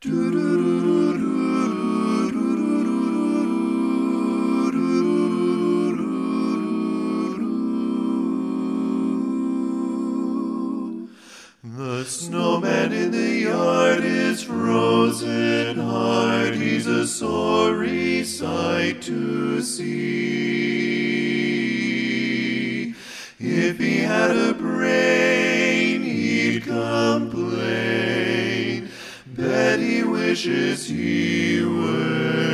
The snowman in the yard is frozen hard. He's a sorry sight to see. If he had a brain, he'd complain. Bet he wishes he were